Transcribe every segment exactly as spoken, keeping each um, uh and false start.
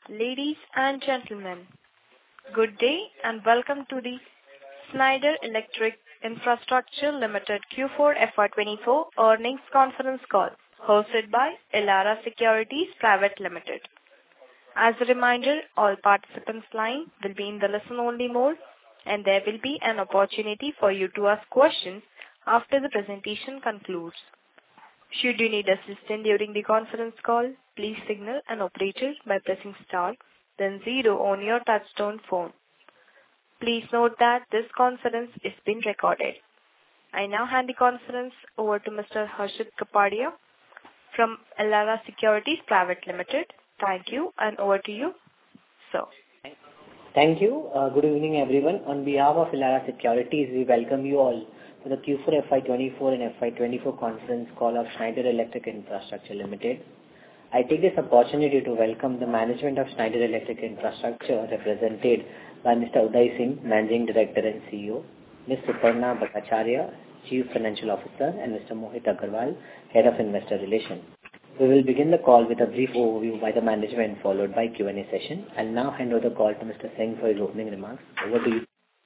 Ladies and gentlemen, good day and welcome to the Schneider Electric Infrastructure Limited Q four F Y twenty-four earnings conference call hosted by Elara Securities Private Limited. As a reminder, all participants' line will be in the listen-only mode, and there will be an opportunity for you to ask questions after the presentation concludes. Should you need assistance during the conference call, please signal an operator by pressing star, then zero on your touchtone phone. Please note that this conference is being recorded. I now hand the conference over to Mister Harshit Kapadia from Elara Securities Private Limited. Thank you, and over to you, sir. Thank you. Uh, good evening, everyone. On behalf of Elara Securities, we welcome you all to the Q four F Y twenty-four and F Y twenty-four conference call of Schneider Electric Infrastructure Limited. I take this opportunity to welcome the management of Schneider Electric Infrastructure, represented by Mister Udai Singh, Managing Director and C E O, Miz Suparna Bhattacharya, Chief Financial Officer, and Mister Mohit Agarwal, Head of Investor Relations. We will begin the call with a brief overview by the management, followed by Q and A session. I'll now hand over the call to Mister Singh for his opening remarks. Over to you.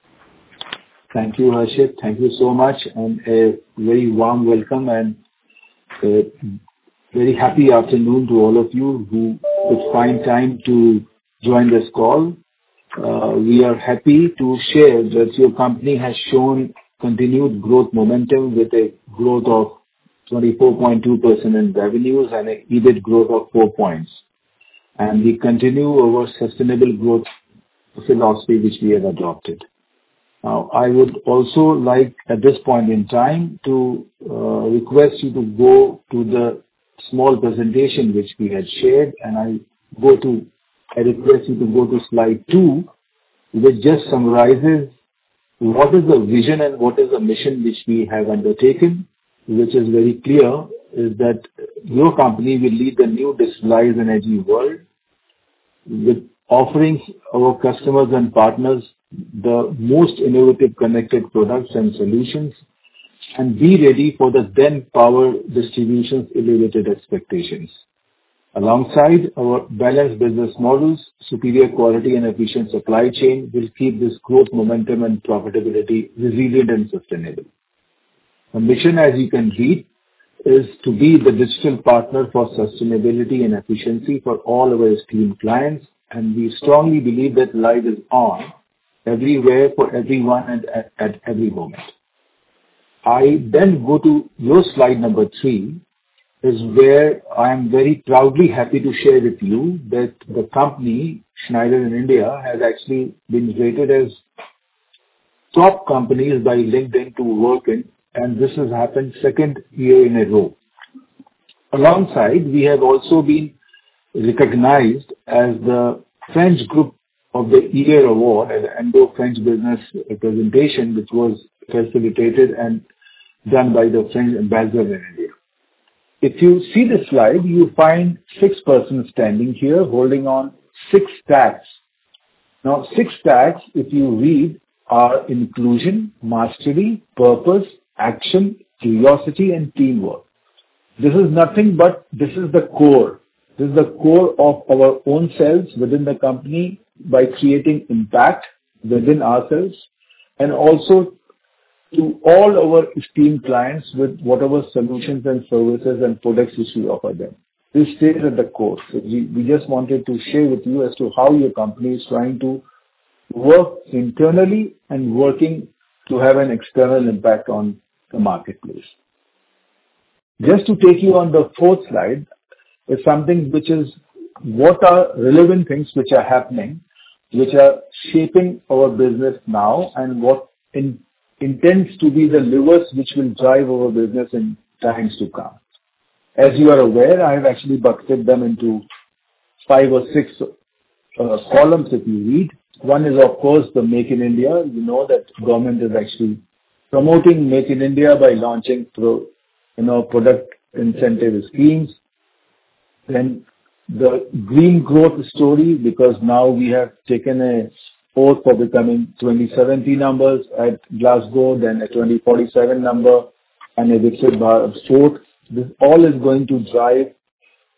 Thank you, Harshit. Thank you so much, and a very warm welcome and a very happy afternoon to all of you who could find time to join this call. Uh, we are happy to share that your company has shown continued growth momentum with a growth of twenty-four point two percent in revenues and an E B I T growth of four points. And we continue our sustainable growth philosophy which we have adopted. Now, I would also like at this point in time to uh, request you to go to the small presentation which we had shared, and I go to I request you to go to slide two, which just summarizes what is the vision and what is the mission which we have undertaken, which is very clear, is that your company will lead the new digitalized energy world with offering our customers and partners the most innovative connected products and solutions, and be ready for the then power distribution's elevated expectations. Alongside our balanced business models, superior quality and efficient supply chain will keep this growth momentum and profitability resilient and sustainable. The mission, as you can read, is to be the digital partner for sustainability and efficiency for all our esteemed clients, and we strongly believe that light is on everywhere for everyone and at, at every moment. I then go to your slide number three, is where I am very proudly happy to share with you that the company, Schneider in India, has actually been rated as top companies by LinkedIn to work in, and this has happened second year in a row. Alongside, we have also been recognized as the French Group of the Year Award at the Indo-French Business Presentation, which was facilitated and done by the French ambassador in India. If you see the slide, you find six persons standing here holding on six tags. Now, six tags, if you read, are inclusion, mastery, purpose, action, curiosity, and teamwork. This is nothing but this is the core. This is the core of our own selves within the company by creating impact within ourselves, and also to all our esteemed clients with whatever solutions and services and products which we offer them. This stays at the core. So we, we just wanted to share with you as to how your company is trying to work internally and working to have an external impact on the marketplace. Just to take you on the fourth slide is something which is what are relevant things which are happening, which are shaping our business now, and what in, intends to be the levers which will drive our business in times to come. As you are aware, I have actually bucketed them into five or six uh, columns if you read. One is, of course, the Make in India. You know that government is actually promoting Make in India by launching pro, you know, product incentive schemes. Then the green growth story, because now we have taken a oath for becoming twenty seventy numbers at Glasgow, then a twenty forty-seven number, and a Viksit Bharat fourth. This all is going to drive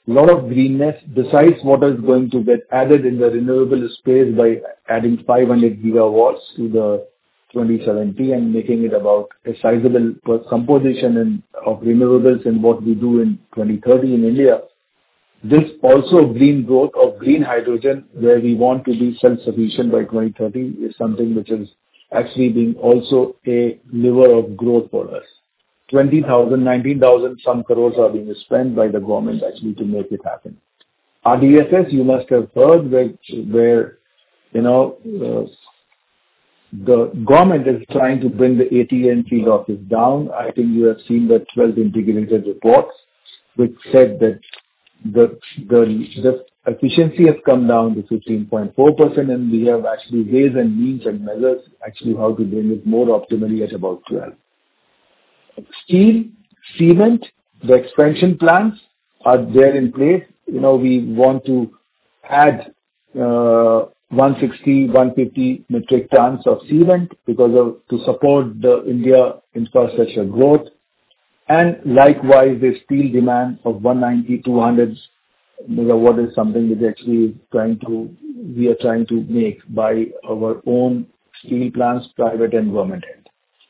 a lot of greenness besides what is going to get added in the renewable space by adding five hundred gigawatts to the twenty seventy and making it about a sizable composition in, of renewables in what we do in twenty thirty in India. This also green growth of green hydrogen, where we want to be self-sufficient by twenty thirty, is something which is actually being also a lever of growth for us. twenty thousand, nineteen thousand some crores are being spent by the government actually to make it happen. R D S S, you must have heard, where, where you know, uh, the government is trying to bring the A T and C losses down. I think you have seen the twelfth integrated reports, which said that the the the efficiency has come down to fifteen point four percent, and we have actually ways and means and measures actually how to bring it more optimally at about twelve. Steel, cement, the expansion plans are there in place. You know, we want to add uh, one sixty, one fifty metric tons of cement because of to support the India infrastructure growth. And likewise, the steel demand of one ninety, two hundred megawatt is something that actually is trying to, we are trying to make by our own steel plants, private and government end.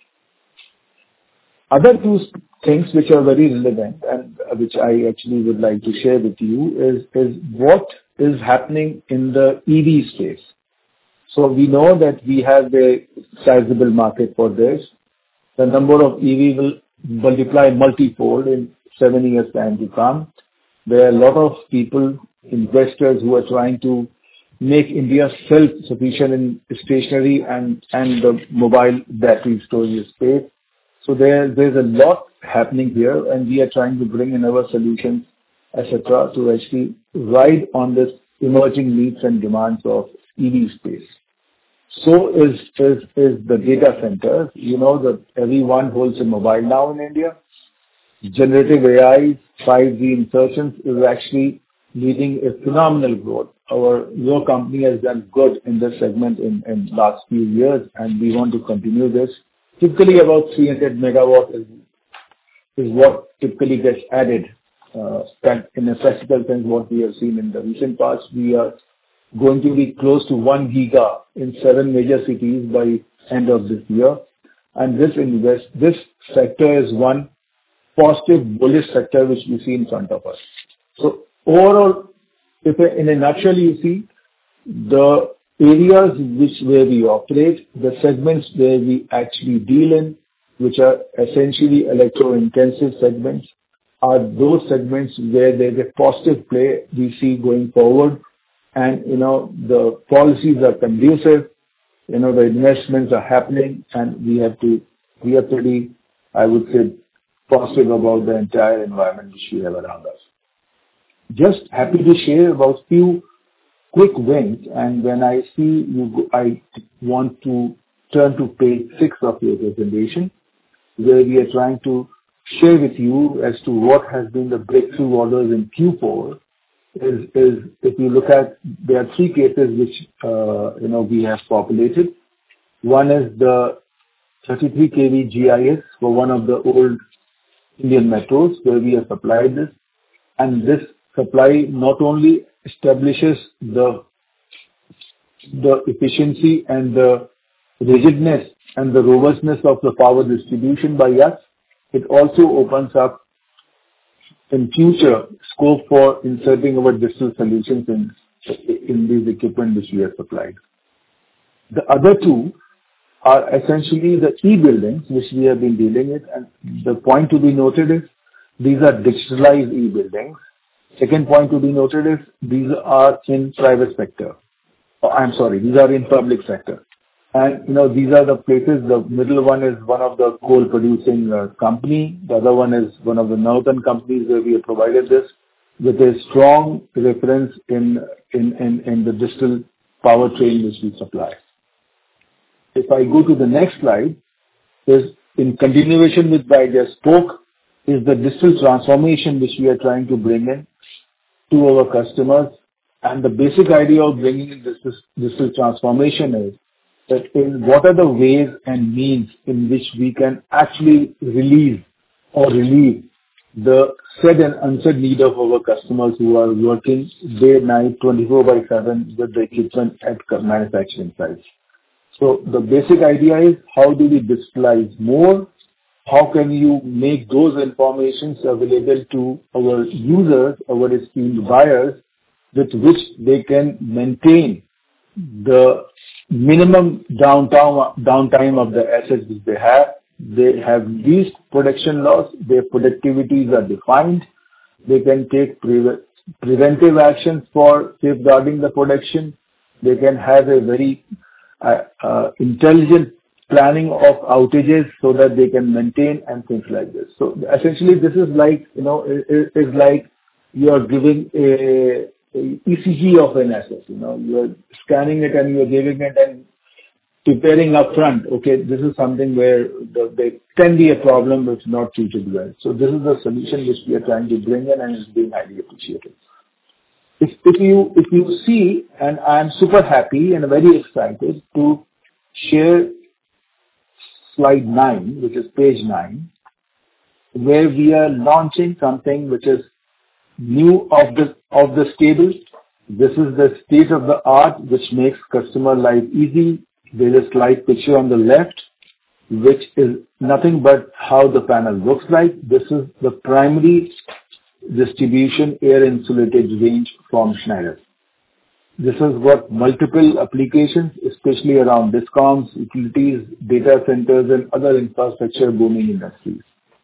Other two things which are very relevant and which I actually would like to share with you is, is what is happening in the E V space. So we know that we have a sizable market for this. The number of E V will multiply multifold in seven years time to come. There are a lot of people, investors who are trying to make India self-sufficient in stationary and, and the mobile battery storage space. So there, there's a lot happening here, and we are trying to bring in our solutions, et cetera, to actually ride on this emerging needs and demands of E V space. So is, is, is the data centers. You know that everyone holds a mobile now in India. Generative A I, five G insertions is actually leading a phenomenal growth. Our, your company has done good in this segment in, in last few years, and we want to continue this. Typically about three hundred megawatt is, is what typically gets added. Uh, in a practical sense, what we have seen in the recent past, we are going to be close to one giga in seven major cities by end of this year. And this invest, this sector is one positive bullish sector which we see in front of us. So overall, if in a nutshell you see, the areas which where we operate, the segments where we actually deal in, which are essentially electro-intensive segments, are those segments where there's a positive play we see going forward. And, you know, the policies are conducive, you know, the investments are happening, and we have to, we are pretty, I would say, positive about the entire environment which we have around us. Just happy to share about few quick wins, and when I see you, I want to turn to page six of your presentation, where we are trying to share with you as to what has been the breakthrough orders in Q four. Is, is if you look at, there are three cases which, uh, you know, we have populated. One is the thirty-three kV G I S for one of the old Indian metros where we have supplied this. And this supply not only establishes the, the efficiency and the rigidness and the robustness of the power distribution by us, it also opens up in future scope for inserting our digital solutions in, in these equipment which we have supplied. The other two are essentially the e-buildings which we have been dealing with, and the point to be noted is these are digitalized e-buildings. Second point to be noted is these are in private sector. Oh, I'm sorry, these are in public sector. And, you know, these are the places, the middle one is one of the coal producing uh, company. The other one is one of the northern companies where we have provided this with a strong reference in, in, in, in the digital powertrain which we supply. If I go to the next slide, is in continuation with what I just spoke, is the digital transformation which we are trying to bring in to our customers. And the basic idea of bringing in this digital transformation is that in what are the ways and means in which we can actually release or relieve the said and unsaid need of our customers who are working day, night, twenty-four by seven with the equipment at manufacturing sites. So the basic idea is how do we digitalize more? How can you make those informations available to our users, our esteemed buyers, with which they can maintain the minimum downtime, downtime of the assets which they have. They have least production loss, their productivities are defined, they can take pre- preventive actions for safeguarding the production, they can have a very uh, uh, intelligent planning of outages so that they can maintain and things like this. So essentially this is like, you know, it is like you are giving a, a E C G of an asset, you know, you are scanning it and you are giving it and preparing upfront. Okay, this is something where the, there can be a problem if not treated well. So this is the solution which we are trying to bring in and is being highly appreciated. If, if you if you see, and I am super happy and very excited to share slide nine, which is page nine, where we are launching something which is new of the of the stable. This is the state of the art which makes customer life easy. There is a slide picture on the left, which is nothing but how the panel looks like. This is the primary distribution air insulated range from Schneider. This has got multiple applications, especially around discoms, utilities, data centers, and other infrastructure booming industries.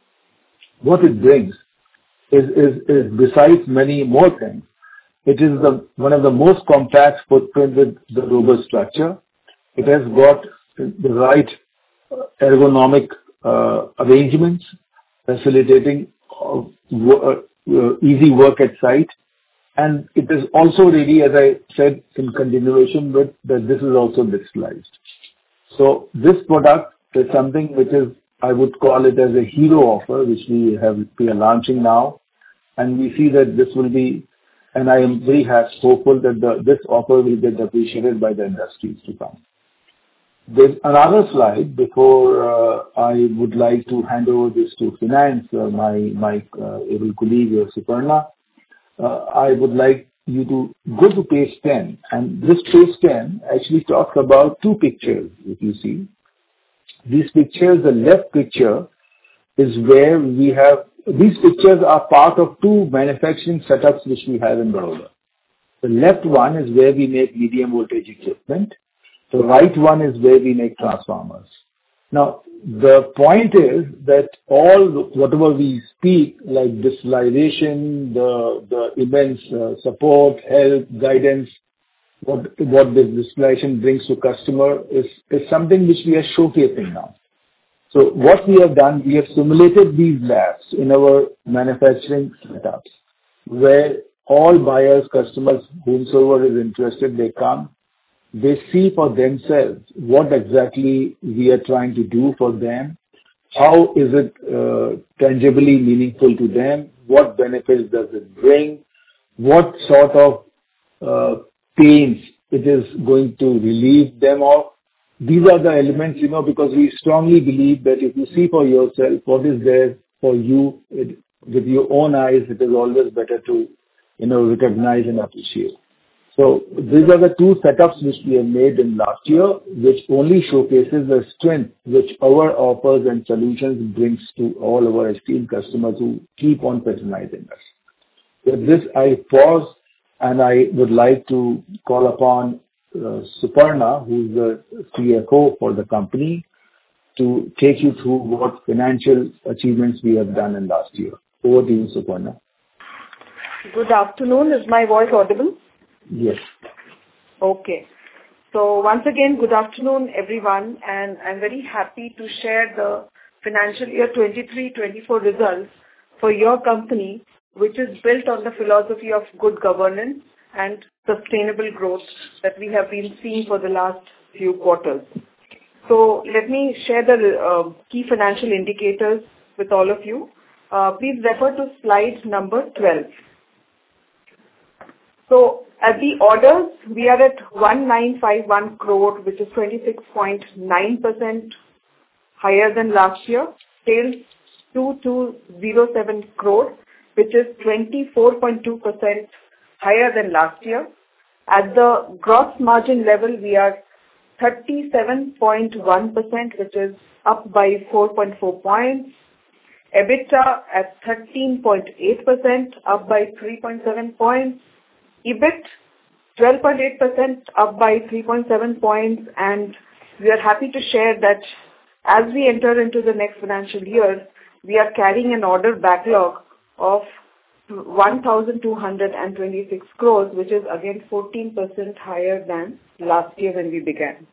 What it brings is, is, is besides many more things, it is the one of the most compact footprint with the robust structure. It has got the right ergonomic uh, arrangements, facilitating uh, w- uh, easy work at site. And it is also really, as I said, in continuation with that this is also digitalized. So this product is something which is, I would call it as a hero offer, which we have we are launching now. And we see that this will be, and I am very happy, hopeful that the, this offer will get appreciated by the industries to come. There's another slide before uh, I would like to hand over this to finance, uh, my my uh, able colleague uh, Suparna. Uh, I would like you to go to page ten, and this page ten actually talks about two pictures. If you see these pictures, the left picture is where we have these pictures are part of two manufacturing setups which we have in Baroda. The left one is where we make medium voltage equipment. The right one is where we make transformers. Now, the point is that all whatever we speak, like digitalization, the the immense uh, support, help, guidance, what what this digitalization brings to customer is is something which we are showcasing now. So what we have done, we have simulated these labs in our manufacturing setups, where all buyers, customers, whomsoever is interested, they come. They see for themselves what exactly we are trying to do for them, how is it uh, tangibly meaningful to them, what benefits does it bring, what sort of uh, pains it is going to relieve them of. These are the elements, you know, because we strongly believe that if you see for yourself what is there for you it, with your own eyes, it is always better to, you know, recognize and appreciate. So these are the two setups which we have made in last year, which only showcases the strength which our offers and solutions brings to all our esteemed customers who keep on patronizing us. With this, I pause and I would like to call upon uh, Suparna, who is the C F O for the company, to take you through what financial achievements we have done in last year. Over to you, Suparna. Good afternoon. Is my voice audible? Yes. Okay. So once again, good afternoon, everyone, and I'm very happy to share the financial year twenty-three twenty-four results for your company, which is built on the philosophy of good governance and sustainable growth that we have been seeing for the last few quarters. So let me share the uh, key financial indicators with all of you. Uh, please refer to slide number twelve. So at the orders, we are at one nine five one crore, which is twenty-six point nine percent higher than last year. Sales two thousand two hundred seven crores, which is twenty-four point two percent higher than last year. At the gross margin level, we are thirty-seven point one percent, which is up by four point four points. EBITDA at thirteen point eight percent, up by three point seven points. EBIT, twelve point eight percent, up by three point seven points. And we are happy to share that as we enter into the next financial year, we are carrying an order backlog of one thousand two hundred twenty-six crores, which is again fourteen percent higher than last year when we began.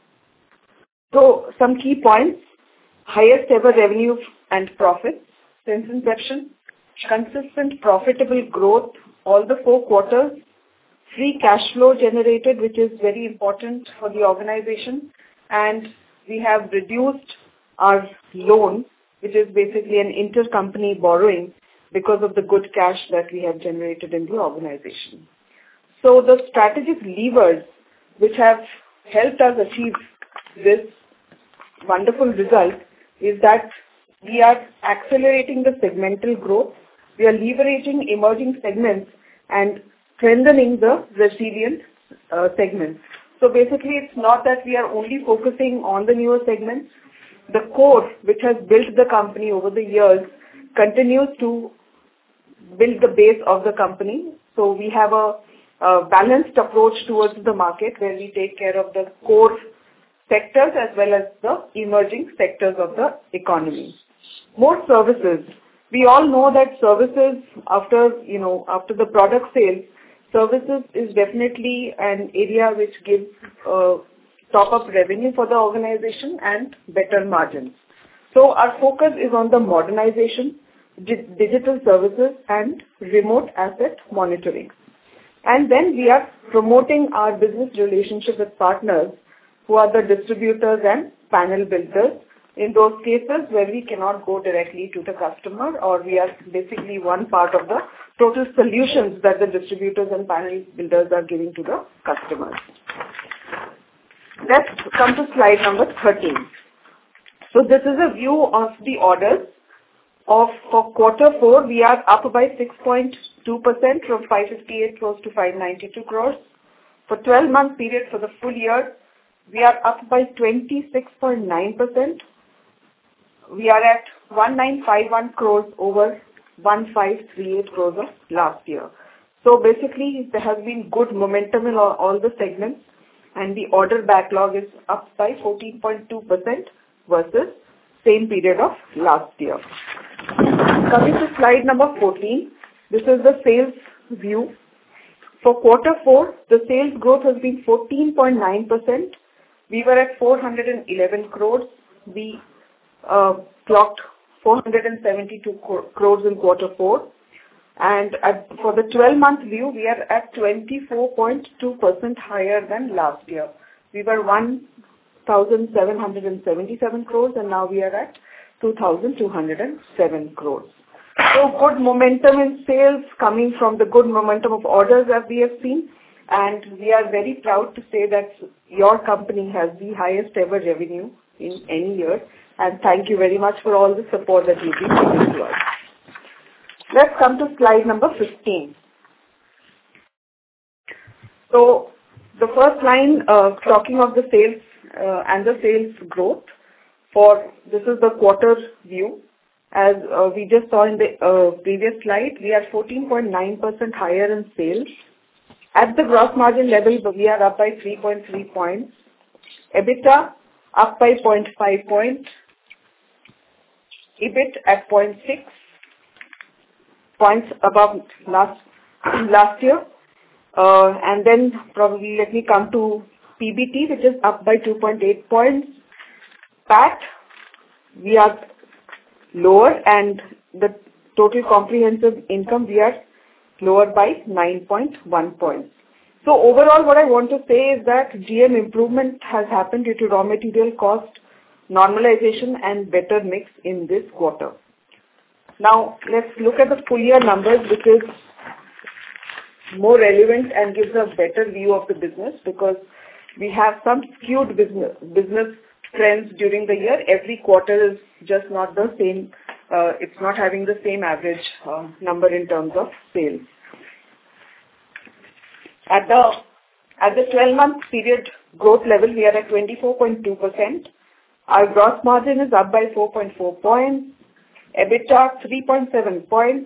So some key points: highest ever revenue and profits since inception, consistent profitable growth all the four quarters, free cash flow generated, which is very important for the organization, and we have reduced our loan, which is basically an intercompany borrowing, because of the good cash that we have generated in the organization. So the strategic levers which have helped us achieve this wonderful result is that we are accelerating the segmental growth, we are leveraging emerging segments and strengthening the resilient uh, segments. So basically it's not that we are only focusing on the newer segments. The core which has built the company over the years continues to build the base of the company. So we have a, a balanced approach towards the market where we take care of the core sectors as well as the emerging sectors of the economy. More services. We all know that services after, you know, after the product sales, services is definitely an area which gives uh, top-up revenue for the organization and better margins. So our focus is on the modernization, digital services and remote asset monitoring. And then we are promoting our business relationship with partners who are the distributors and panel builders in those cases where we cannot go directly to the customer, or we are basically one part of the total solutions that the distributors and panel builders are giving to the customers. Let's come to slide number thirteen. So this is a view of the orders. Of for quarter four, we are up by six point two percent from five hundred fifty-eight crores to five hundred ninety-two crores. For twelve month period for the full year, we are up by twenty-six point nine percent. We are at one thousand nine hundred fifty-one crores over one thousand five hundred thirty-eight crores of last year. So basically, there has been good momentum in all, all the segments, and the order backlog is up by fourteen point two percent versus same period of last year. Coming to slide number fourteen, this is the sales view. For quarter four, the sales growth has been fourteen point nine percent. We were at four hundred eleven crores. We uh, clocked four hundred seventy-two crores in quarter four. And at, for the twelve month view, we are at twenty-four point two percent higher than last year. We were one thousand seven hundred seventy-seven crores, and now we are at two thousand two hundred seven crores. So good momentum in sales coming from the good momentum of orders that we have seen, and we are very proud to say that your company has the highest ever revenue in any year, and thank you very much for all the support that you've been giving to us. Let's come to slide number fifteen. So the first line uh, talking of the sales uh, and the sales growth for this is the quarter view. As uh, we just saw in the uh, previous slide, we are fourteen point nine percent higher in sales. At the gross margin level, we are up by three point three points. EBITDA up by zero point five points. EBIT at zero point six points above last last year. Uh, and then probably let me come to P B T, which is up by two point eight points. P A T, we are lower, and the total comprehensive income, we are lower by nine point one points. So overall, what I want to say is that G M improvement has happened due to raw material cost normalization and better mix in this quarter. Now, let's look at the full year numbers, which is more relevant and gives a better view of the business, because we have some skewed business business trends during the year. Every quarter is just not the same uh, it's not having the same average uh, number in terms of sales. At the at the twelve-month period growth level, we are at twenty-four point two percent. Our gross margin is up by four point four points. EBITDA three point seven points.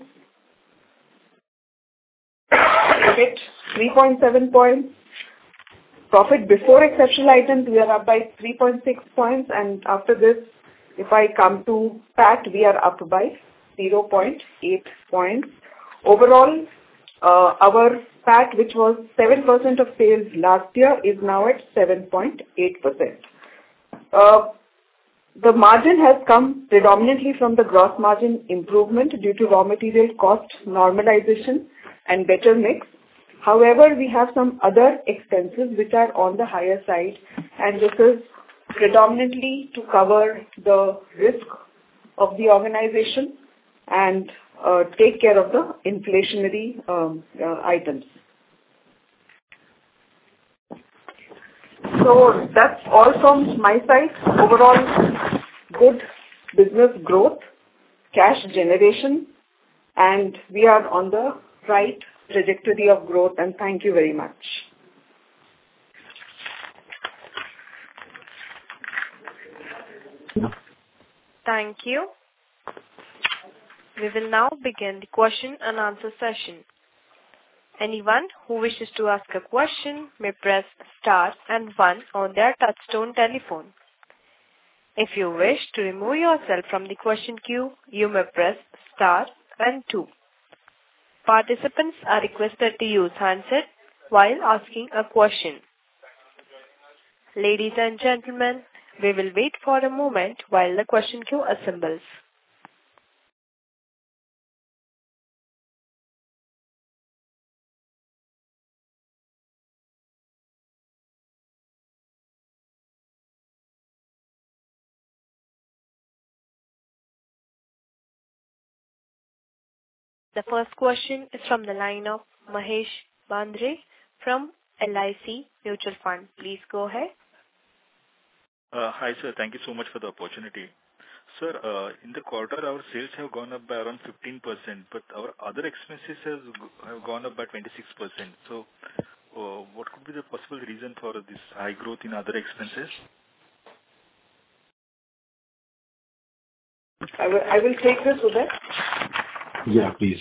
EBIT three point seven points. Profit before exceptional items, we are up by three point six points. And after this, if I come to P A T, we are up by zero point eight points. Overall, uh, our P A T, which was seven percent of sales last year, is now at seven point eight percent. Uh, the margin has come predominantly from the gross margin improvement due to raw material cost normalization and better mix. However, we have some other expenses which are on the higher side, and this is predominantly to cover the risk of the organization and uh, take care of the inflationary um, uh, items. So that's all from my side. Overall, good business growth, cash generation, and we are on the right trajectory of growth, and thank you very much. Thank you. We will now begin the question and answer session. Anyone who wishes to ask a question may press star and one on their touchtone telephone. If you wish to remove yourself from the question queue, you may press star and two. Participants are requested to use handset while asking a question. Ladies and gentlemen, we will wait for a moment while the question queue assembles. The first question is from the line of Mahesh Bandre from L I C Mutual Fund. Please go ahead. Uh, hi, sir. Thank you so much for the opportunity. Sir, uh, in the quarter, our sales have gone up by around fifteen percent, but our other expenses has, have gone up by twenty-six percent. So, uh, what could be the possible reason for this high growth in other expenses? I will, I will take this, Uday. Yeah, please.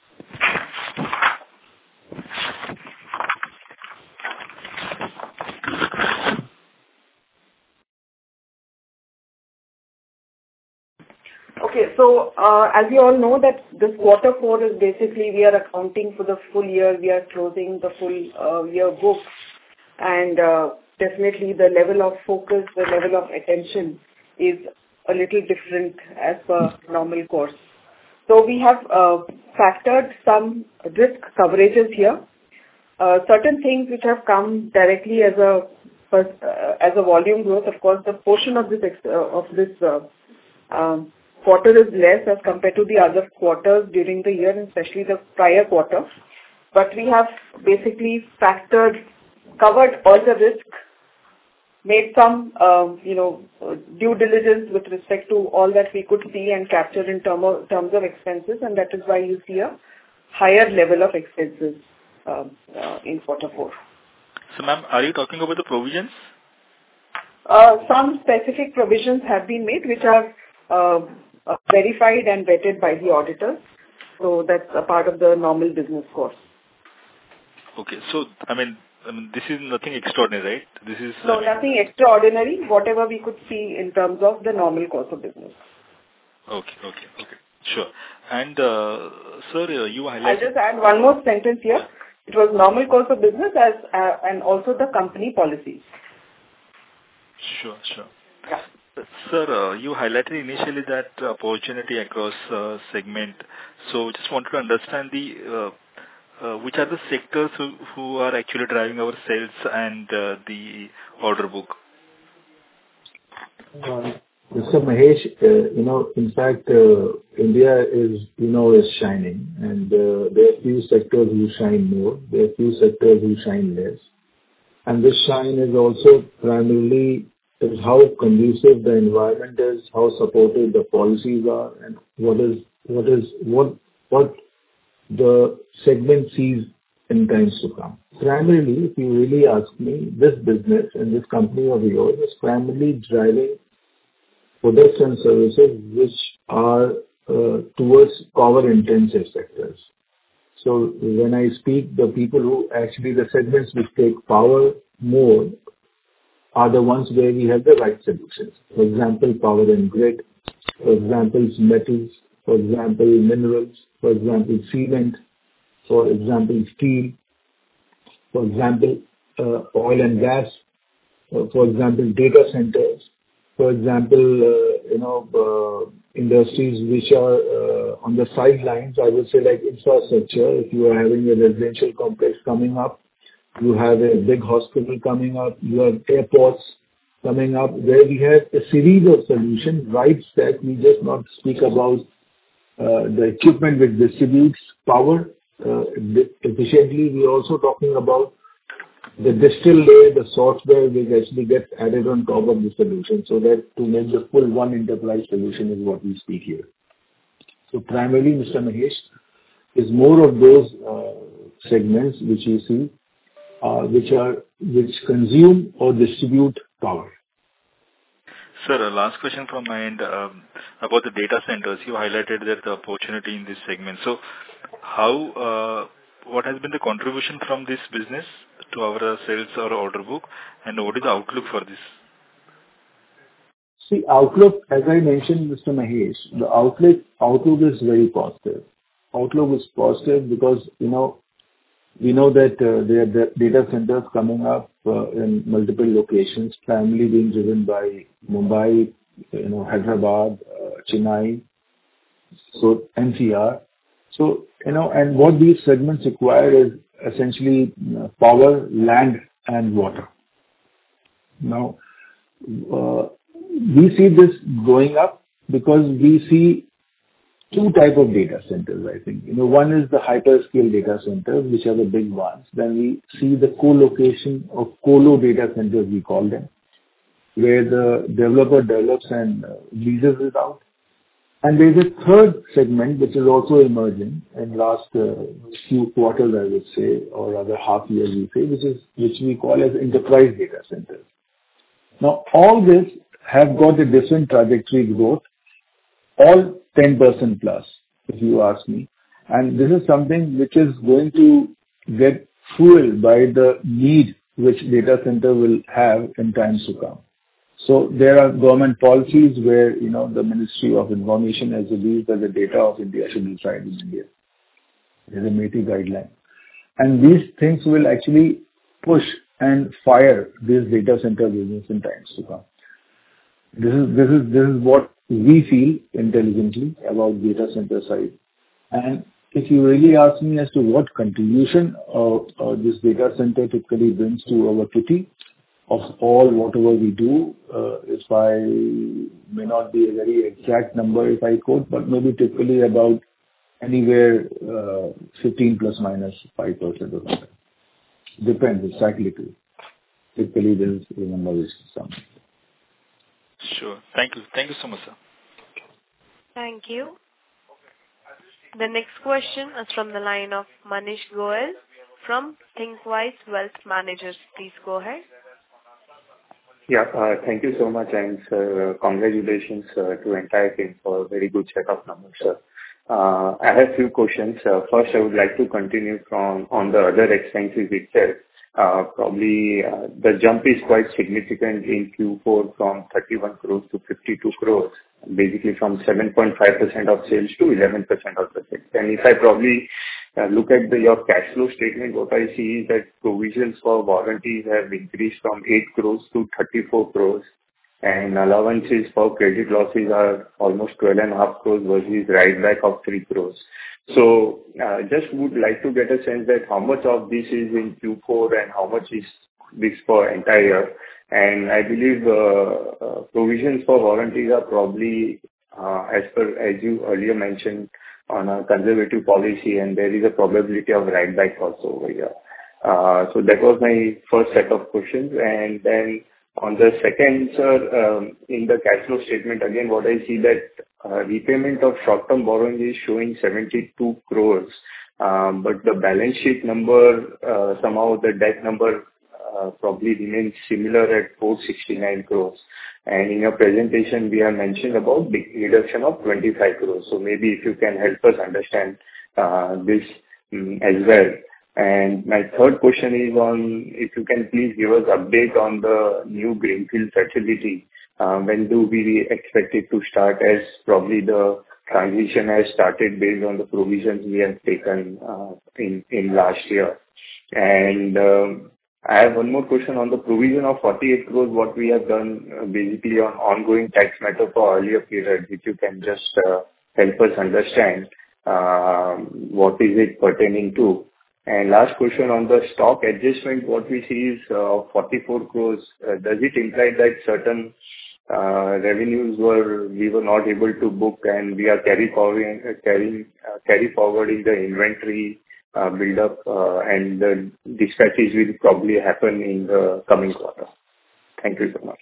Okay, so uh, as you all know that this quarter four is basically we are accounting for the full year, we are closing the full uh, year books, and uh, definitely the level of focus, the level of attention is a little different as per normal course. So we have uh, factored some risk coverages here. Uh, certain things which have come directly as a uh, as a volume growth. Of course, the portion of this uh, of this uh, um, quarter is less as compared to the other quarters during the year, and especially the prior quarter. But we have basically factored, covered all the risk, made some, uh, you know, due diligence with respect to all that we could see and capture in term of, terms of expenses, and that is why you see a higher level of expenses uh, uh, in quarter four. So, ma'am, are you talking about the provisions? Uh, some specific provisions have been made, which are uh, uh, verified and vetted by the auditors. So that's a part of the normal business course. Okay, so I mean. I mean, this is nothing extraordinary, right? This is no, uh, nothing extraordinary, whatever we could see in terms of the normal course of business. Okay, okay, okay. Sure. And, uh, sir, uh, you highlighted... I'll just add one more sentence here. It was normal course of business as uh, and also the company policies. Sure, sure. Yeah. Sir, uh, you highlighted initially that opportunity across uh, segment. So, just wanted to understand the... Uh, Uh, which are the sectors who, who are actually driving our sales and uh, the order book? Uh, Mister Mahesh, uh, you know, in fact, uh, India is, you know, is shining, and uh, there are few sectors who shine more, there are few sectors who shine less. And this shine is also primarily is how conducive the environment is, how supportive the policies are, and what is what is what what the segment sees in times to come. Primarily, if you really ask me, this business and this company of yours is primarily driving products and services which are uh, towards power-intensive sectors. So when I speak, the people who actually, the segments which take power more are the ones where we have the right solutions. For example, power and grid, for example, metals, for example, minerals, for example, cement, for example, steel, for example, uh, oil and gas, uh, for example, data centers, for example, uh, you know, uh, industries which are uh, on the sidelines, I would say like infrastructure. If you are having a residential complex coming up, you have a big hospital coming up, you have airports coming up, where we have a series of solutions, right stack. We just not speak about uh, the equipment which distributes power uh, efficiently. We are also talking about the digital layer, the software which actually gets added on top of the solution, so that to make the full one enterprise solution is what we speak here. So primarily, Mister Mahesh, is more of those uh, segments which you see, uh, which are which consume or distribute power. Sir, a last question from my end um, about the data centers. You highlighted that the opportunity in this segment. So, how uh, what has been the contribution from this business to our sales or order book, and what is the outlook for this? See, outlook, as I mentioned, Mister Mahesh, the outlook outlook is very positive. Outlook is positive because, you know, we know that uh, there are data centers coming up uh, in multiple locations, primarily being driven by Mumbai, you know, Hyderabad, uh, Chennai, so N C R. So, you know, and what these segments require is essentially uh, power, land, and water. Now, uh, we see this going up because we see two type of data centers, I think. You know, one is the hyperscale data centers, which are the big ones. Then we see the co-location of colo data centers, we call them, where the developer develops and uh, leases it out. And there's a third segment which is also emerging in last uh, few quarters, I would say, or rather half years we say, which is which we call as enterprise data centers. Now, all this have got a different trajectory growth, all ten percent plus, if you ask me. And this is something which is going to get fueled by the need which data center will have in times to come. So there are government policies where, you know, the Ministry of Information has released that the data of India should reside in India. There's a MeitY guideline. And these things will actually push and fire this data center business in times to come. This is, this is, this is what we feel intelligently about data center side. And if you really ask me as to what contribution uh, uh, this data center typically brings to our kitty, of all whatever we do, uh, if I may not be a very exact number if I quote, but maybe typically about anywhere uh, fifteen plus minus five percent or something. Depends, it's cyclical. Typically this is the number which is something. Sure. Thank you. Thank you so much, sir. Thank you. The next question is from the line of Manish Goel from Thinkwise Wealth Managers. Please go ahead. Yeah, uh, thank you so much, and uh, congratulations uh, to entire team for a very good set of numbers, sir. Uh, I have few questions. Uh, first, I would like to continue from on the other expenses itself. Uh, probably uh, the jump is quite significant in Q four from thirty-one crores to fifty-two crores, basically from seven point five percent of sales to eleven percent of the sales. And if I probably uh, look at the, your cash flow statement, what I see is that provisions for warranties have increased from eight crores to thirty-four crores, and allowances for credit losses are almost twelve and a half crores versus write back of three crores. So, uh, just would like to get a sense that how much of this is in Q four and how much is this for entire year. And I believe uh, uh, provisions for warranties are probably, uh, as per as you earlier mentioned, on a conservative policy, and there is a probability of write back also over here. Uh, so that was my first set of questions. And then On the second, sir, um, in the cash flow statement, again, what I see that uh, repayment of short-term borrowing is showing seventy-two crores, um, but the balance sheet number, uh, somehow the debt number uh, probably remains similar at four sixty-nine crores. And in your presentation, we have mentioned about the reduction of twenty-five crores. So maybe if you can help us understand uh, this um, as well. And my third question is on if you can please give us update on the new greenfield facility. Uh, when do we expect it to start, as probably the transition has started based on the provisions we have taken uh, in in last year. And um, I have one more question on the provision of forty-eight crores, what we have done uh, basically on ongoing tax matter for earlier period, if you can just uh, help us understand uh, what is it pertaining to. And last question on the stock adjustment, what we see is uh, forty-four crores. Uh, does it imply that certain uh, revenues were we were not able to book and we are carry forwarding, uh, carrying, uh, carry forwarding the inventory uh, build up uh, and the dispatches will probably happen in the coming quarter? Thank you so much.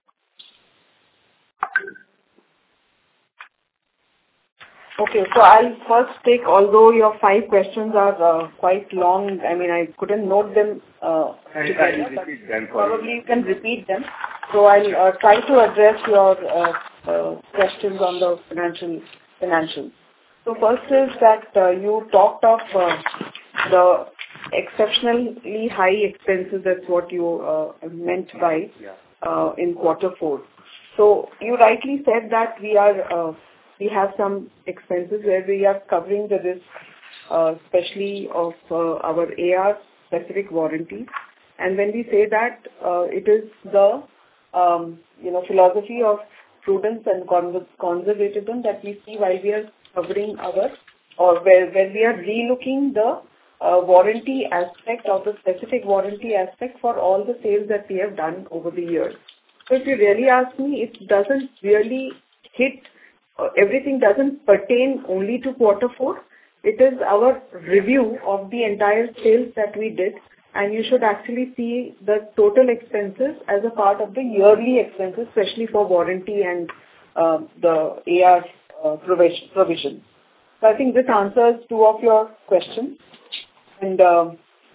Okay, so I'll first take, although your five questions are uh, quite long, I mean, I couldn't note them uh, together, but probably you can repeat them. So I'll uh, try to address your uh, uh, questions on the financial financials. So first is that uh, you talked of uh, the exceptionally high expenses, that's what you uh, meant by uh, in quarter four. So you rightly said that we are... Uh, we have some expenses where we are covering the risk, uh, especially of uh, our A R specific warranty. And when we say that, uh, it is the um, you know philosophy of prudence and conservatism that we see while we are covering our, or where, where we are relooking the uh, warranty aspect of the specific warranty aspect for all the sales that we have done over the years. So if you really ask me, it doesn't really hit. Uh, everything doesn't pertain only to quarter four. It is our review of the entire sales that we did, and you should actually see the total expenses as a part of the yearly expenses, especially for warranty and uh, the A R uh, provision, provision. So I think this answers two of your questions. And uh,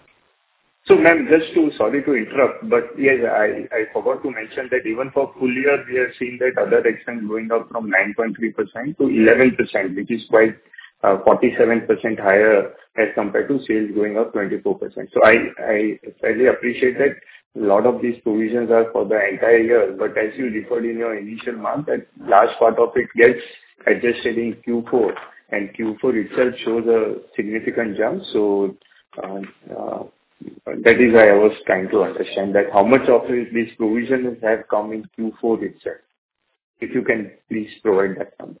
So, ma'am, just to, sorry to interrupt, but yes, I, I forgot to mention that even for full year, we have seen that other expense going up from nine point three percent to eleven percent, which is quite uh, forty-seven percent higher as compared to sales going up twenty-four percent. So I, I fairly appreciate that a lot of these provisions are for the entire year, but as you referred in your initial month, that large part of it gets adjusted in Q four, and Q four itself shows a significant jump. So, uh, uh, that is why I was trying to understand that how much of it, these provisions have come in Q four itself. If you can please provide that number.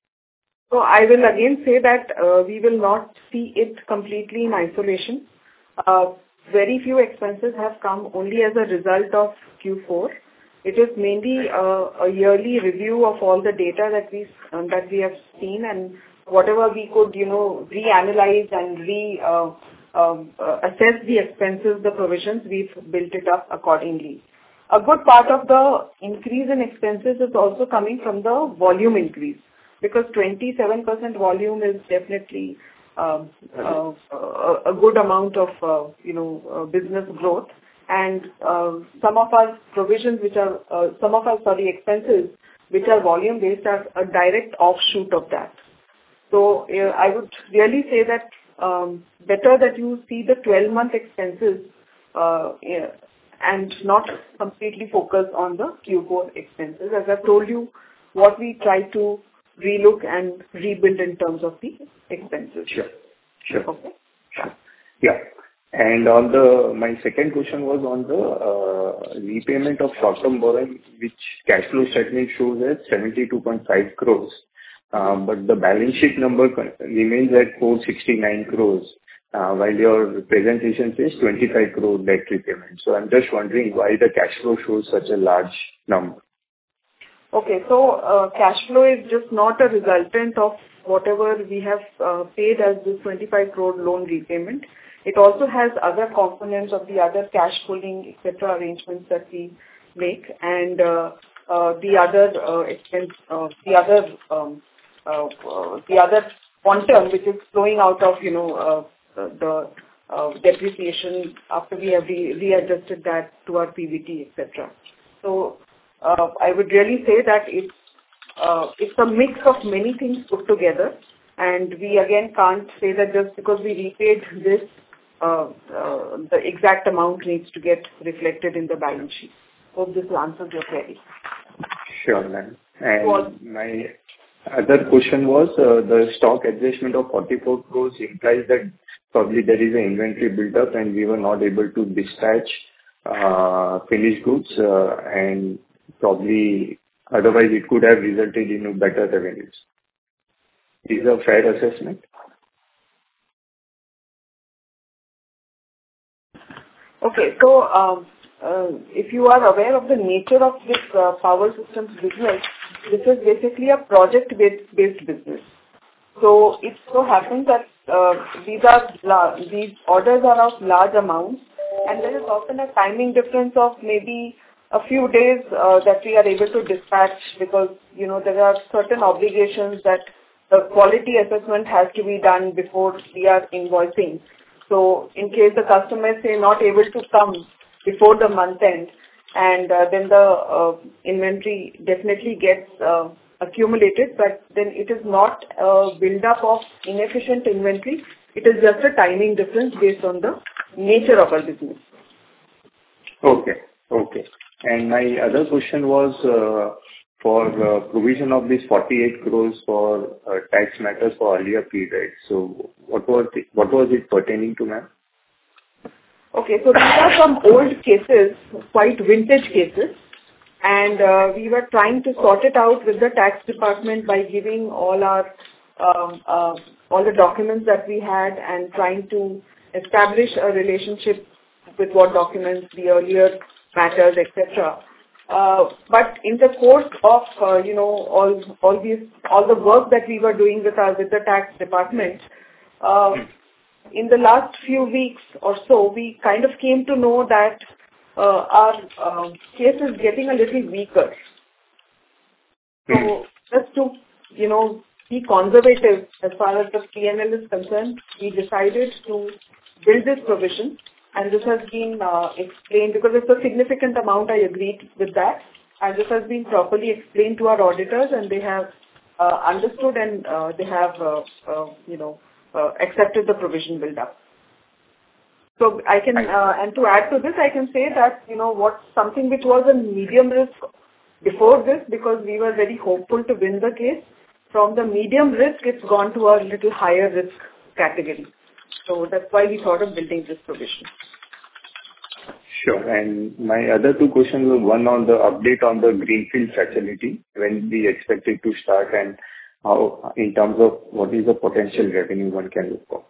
So I will again say that uh, we will not see it completely in isolation. Uh, very few expenses have come only as a result of Q four. It is mainly uh, a yearly review of all the data that we um, that we have seen, and whatever we could, you know, reanalyze and re. Uh, Um, uh, assess the expenses, the provisions, we've built it up accordingly. A good part of the increase in expenses is also coming from the volume increase, because twenty-seven percent volume is definitely um, uh, a, a good amount of, uh, you know, uh, business growth. And uh, some of our provisions, which are, uh, some of our, sorry, expenses, which are volume based, are a direct offshoot of that. So uh, I would really say that Um, better that you see the twelve-month expenses uh, yeah, and not completely focus on the Q four expenses. As I've told you, what we try to relook and rebuild in terms of the expenses. Sure. Sure. Okay. Sure. Yeah. And on the, my second question was on the uh, repayment of short-term borrowing, which cash flow statement shows as seventy-two point five crores. Um, but the balance sheet number remains at four sixty-nine crores, uh, while your presentation says twenty-five crore debt repayment. So I'm just wondering why the cash flow shows such a large number. Okay, so uh, cash flow is just not a resultant of whatever we have uh, paid as this twenty-five crore loan repayment. It also has other components of the other cash pooling, et cetera arrangements that we make, and uh, uh, the other uh, expense, uh, the other um, uh, uh, the other quantum which is flowing out of, you know, uh, the uh, depreciation after we have re- readjusted that to our P B T, et cetera. So uh, I would really say that it's uh, it's a mix of many things put together, and we again can't say that just because we repaid this, uh, uh, the exact amount needs to get reflected in the balance sheet. Hope this answers your query. Sure, ma'am. And Well, my other question was, uh, the stock adjustment of forty-four crores implies that probably there is an inventory build-up and we were not able to dispatch uh, finished goods, uh, and probably otherwise it could have resulted in better revenues. Is a fair assessment? okay, so um, uh, if you are aware of the nature of this uh, power systems business, this is basically a project-based based business. So it so happens that uh, these are la- these orders are of large amounts, and there is often a timing difference of maybe a few days uh, that we are able to dispatch, because, you know, there are certain obligations that the quality assessment has to be done before we are invoicing. So in case the customer is, say, not able to come before the month end, and uh, then the uh, inventory definitely gets uh, accumulated, but then it is not a build-up of inefficient inventory. It is just a timing difference based on the nature of our business. Okay. Okay. And my other question was, uh, for uh, provision of this forty-eight crores for uh, tax matters for earlier periods. So what was it, what was it pertaining to, ma'am? Okay, so these are some old cases, quite vintage cases, and uh, we were trying to sort it out with the tax department by giving all our um, uh, all the documents that we had and trying to establish a relationship with what documents, the earlier matters, et cetera. Uh, but in the course of uh, you know all all these all the work that we were doing with our with the tax department, uh, in the last few weeks or so, we kind of came to know that uh, our uh, case is getting a little weaker. So just to, you know, be conservative as far as the P and L is concerned, we decided to build this provision, and this has been uh, explained because it's a significant amount. I agreed with that, and this has been properly explained to our auditors, and they have uh, understood, and uh, they have, uh, uh, you know, uh, accepted the provision build-up. So I can, uh, and to add to this, I can say that, you know, what something which was a medium risk before this, because we were very hopeful to win the case, from the medium risk, it's gone to a little higher risk category. So that's why we thought of building this provision. Sure. And my other two questions were, one on the update on the greenfield facility, when we expect it to start, and how, in terms of what is the potential revenue one can look for.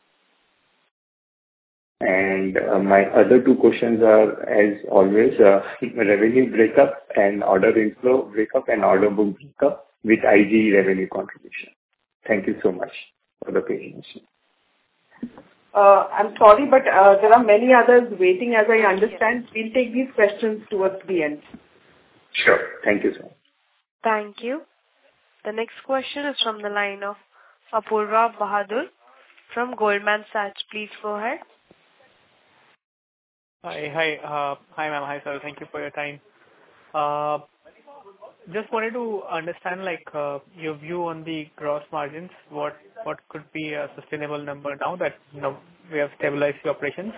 And uh, my other two questions are, as always, uh, revenue breakup and order inflow breakup and order book breakup with I G revenue contribution. Thank you so much for the patience. Uh, I'm sorry, but uh, there are many others waiting, as I understand. We'll take these questions towards the end. Sure. Thank you, sir. Thank you. The next question is from the line of Apurva Bahadur from Goldman Sachs. Please go ahead. Hi, hi, uh, hi, ma'am. Hi, sir. Thank you for your time. Uh, just wanted to understand, like, uh, your view on the gross margins. What what could be a sustainable number now that, you know, we have stabilized the operations?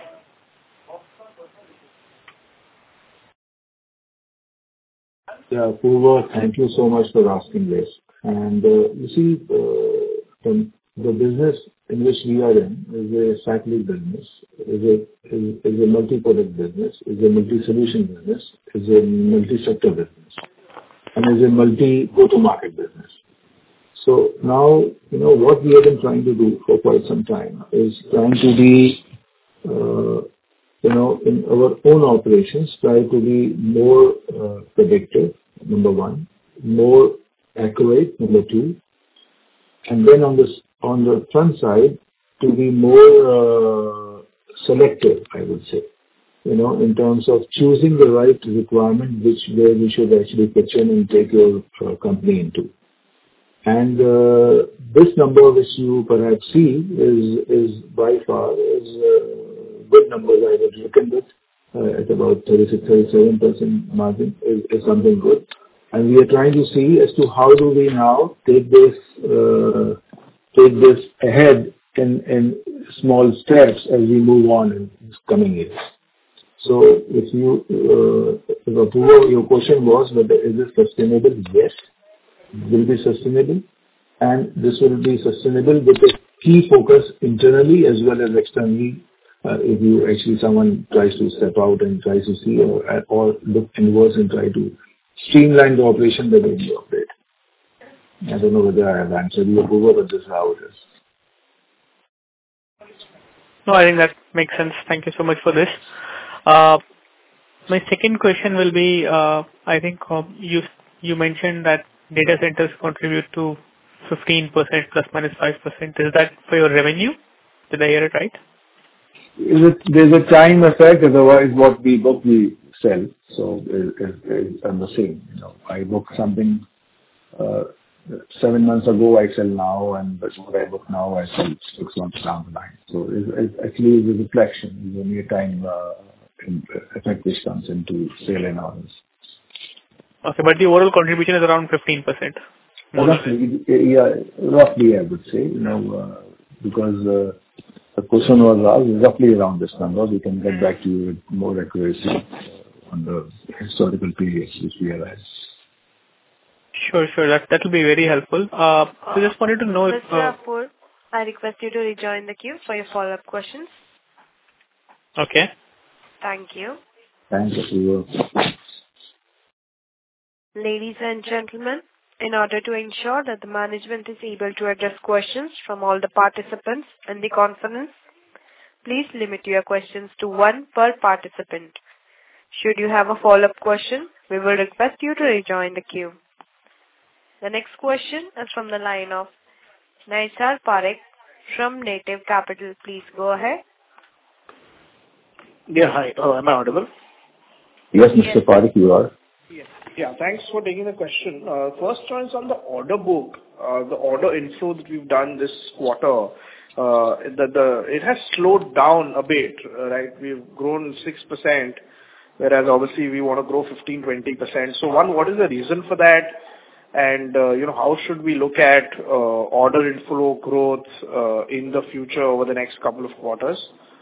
Yeah, Purva, thank you so much for asking this. And uh, you see, uh, the, the business in which we are in is a cyclic business, is a is, is a multi-product business, is a multi-solution business, is a multi-sector business, and is a multi-go-to-market business. So now, you know, what we have been trying to do for quite some time is trying to be, uh, you know, in our own operations, try to be more uh, predictive, number one, more accurate, number two, and then on the on the front side, to be more uh, selective, I would say. you know, in terms of choosing the right requirement, which where we should actually pitch in and take your uh, company into. And uh, this number which you perhaps see is is by far is uh, good numbers I was looking with uh, at about thirty-six, thirty-seven percent margin is, is something good. And we are trying to see as to how do we now take this uh, take this ahead in, in small steps as we move on in this coming years. So if you, uh, if Apurva, your question was whether is this sustainable? Yes, it will be sustainable, and this will be sustainable with a key focus internally as well as externally. Uh, if you actually someone tries to step out and tries to see or or look inwards and try to streamline the operation the way we operate. I don't know whether I have answered you, Apurva, but this is how it is. No, I think that makes sense. Thank you so much for this. Uh, my second question will be, uh, I think uh, you you mentioned that data centers contribute to fifteen percent plus minus five percent. Is that for your revenue? Did I hear it right? Is it, there's a time effect, otherwise what we book we sell. So it, it, it's the same. You know, I book something uh, seven months ago, I sell now, and that's what I book now, I sell six months down the line. So it's, it's actually the reflection. It's only a time uh, effect which comes into sale and orders. Okay, but the overall contribution is around fifteen percent. Roughly, yeah, roughly I would say, you know, uh, because uh, the question was asked roughly around this number. We can get back to you with more accuracy uh, on the historical periods which we have had. Sure, sure. That that will be very helpful. Uh, so just wanted to know if... Mister Uh, Apur, I request you to rejoin the queue for your follow-up questions. Okay. Thank you. Thank you. Ladies and gentlemen, in order to ensure that the management is able to address questions from all the participants in the conference, please limit your questions to one per participant. Should you have a follow-up question, we will request you to rejoin the queue. The next question is from the line of Naisar Parekh from Native Capital. Please go ahead. Yeah, hi. Uh, am I audible? Yes, Mister Parekh, you are. Yes. Yeah, thanks for taking the question. Uh, first one is on the order book, uh, the order inflow that we've done this quarter. Uh, the, the, it has slowed down a bit, uh, right? We've grown six percent, whereas obviously we want to grow fifteen to twenty percent. So one, what is the reason for that? And, uh, you know, how should we look at uh, order inflow growth uh, in the future over the next couple of quarters?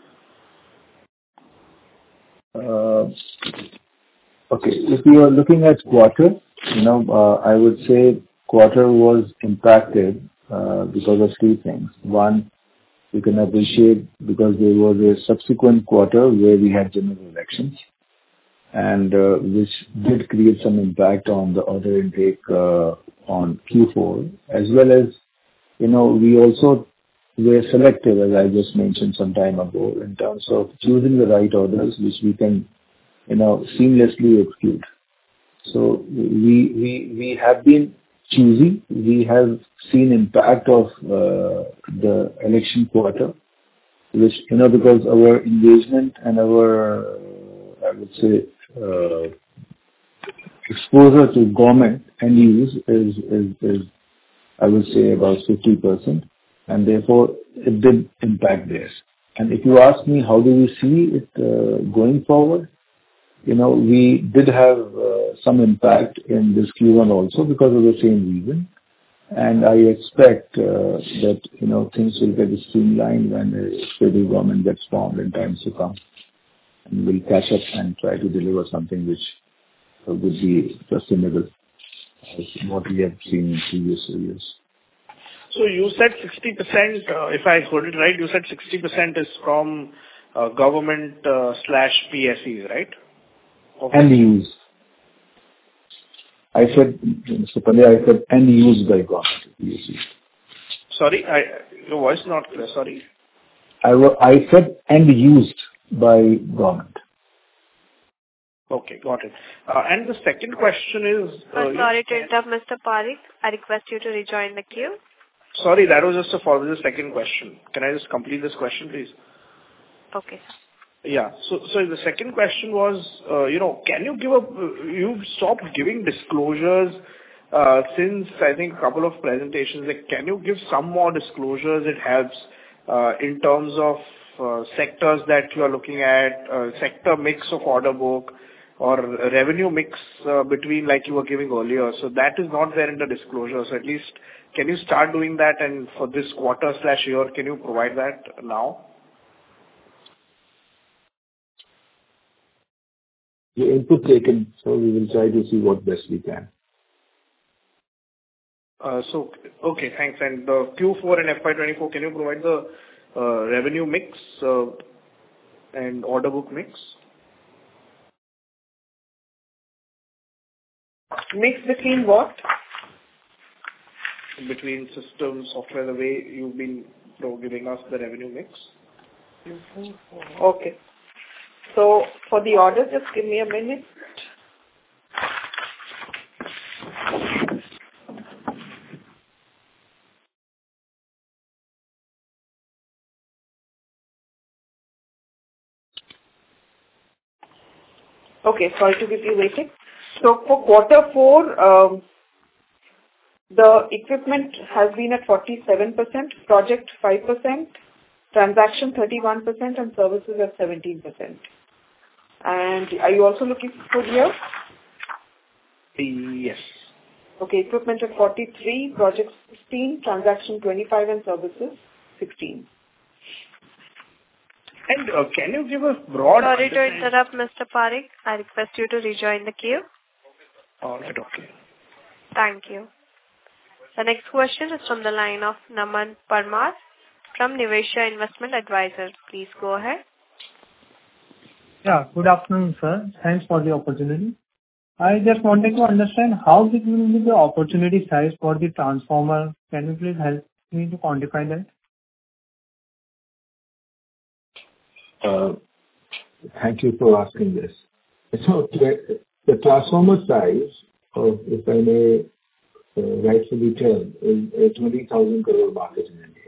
Uh, okay, if you are looking at quarter, you know, uh, I would say quarter was impacted uh, because of three things. One, you can appreciate because there was a subsequent quarter where we had general elections, and uh, which did create some impact on the order intake uh, on Q four, as well as, you know, we also were selective, as I just mentioned some time ago, in terms of choosing the right orders which we can, you know, seamlessly execute. So we we we have been choosy. We have seen impact of uh, the election quarter, which, you know, because our engagement and our, uh, I would say, uh, exposure to government end use is, is, is, I would say, about fifty percent, and therefore it did impact this. And if you ask me, how do we see it uh, going forward? You know, we did have uh, some impact in this Q one also because of the same reason. And I expect uh, that, you know, things will get streamlined when the federal government gets formed in times to come. And we'll catch up and try to deliver something which uh, would be sustainable as what we have seen in previous years. So you said sixty percent, uh, if I heard it right, you said sixty percent is from uh, government uh, slash P S Es, right? Okay. And use. I said, Mister Pandey, I said, and used by government. P S Es. Sorry, I, your voice is not clear, sorry. I, I said, and used by government. Okay, got it. Uh, and the second question is... Uh, Uh, sorry to interrupt, Mister Parekh. I request you to rejoin the queue. Sorry, that was just a follow the second question. Can I just complete this question, please? Okay. Yeah. So so the second question was, uh, you know, can you give a... You've stopped giving disclosures uh, since, I think, a couple of presentations. Like, can you give some more disclosures? It helps uh, in terms of uh, sectors that you are looking at, uh, sector mix of order book or revenue mix uh, between, like you were giving earlier. So that is not there in the disclosure. So at least can you start doing that? And for this quarter slash year, can you provide that now? Your input taken, so we will try to see what best we can. Uh, So, okay, thanks. And the Q four and F Y twenty-four, can you provide the uh, revenue mix uh, and order book mix? Mix between what? Between system, software, the way you've been you know, giving us the revenue mix. Okay. So for the order, just give me a minute. Okay, sorry to keep you waiting. So for quarter four, um, the equipment has been at forty-seven percent, project five percent, transaction thirty-one percent, and services at seventeen percent. And are you also looking for here? Yes. Okay, equipment at forty-three, project sixteen, transaction twenty-five, and services sixteen. And uh, can you give a broad... Sorry to interrupt, Mister Parekh. I request you to rejoin the queue. All right, okay. Thank you. The next question is from the line of Naman Parmar from Nivesha Investment Advisors. Please go ahead. Yeah, good afternoon, sir. Thanks for the opportunity. I just wanted to understand how big will be the opportunity size for the transformer. Can you please help me to quantify that? Uh, Thank you for asking this. So the the transformer size of, if I may uh, rightfully tell, is a twenty thousand crore market in India.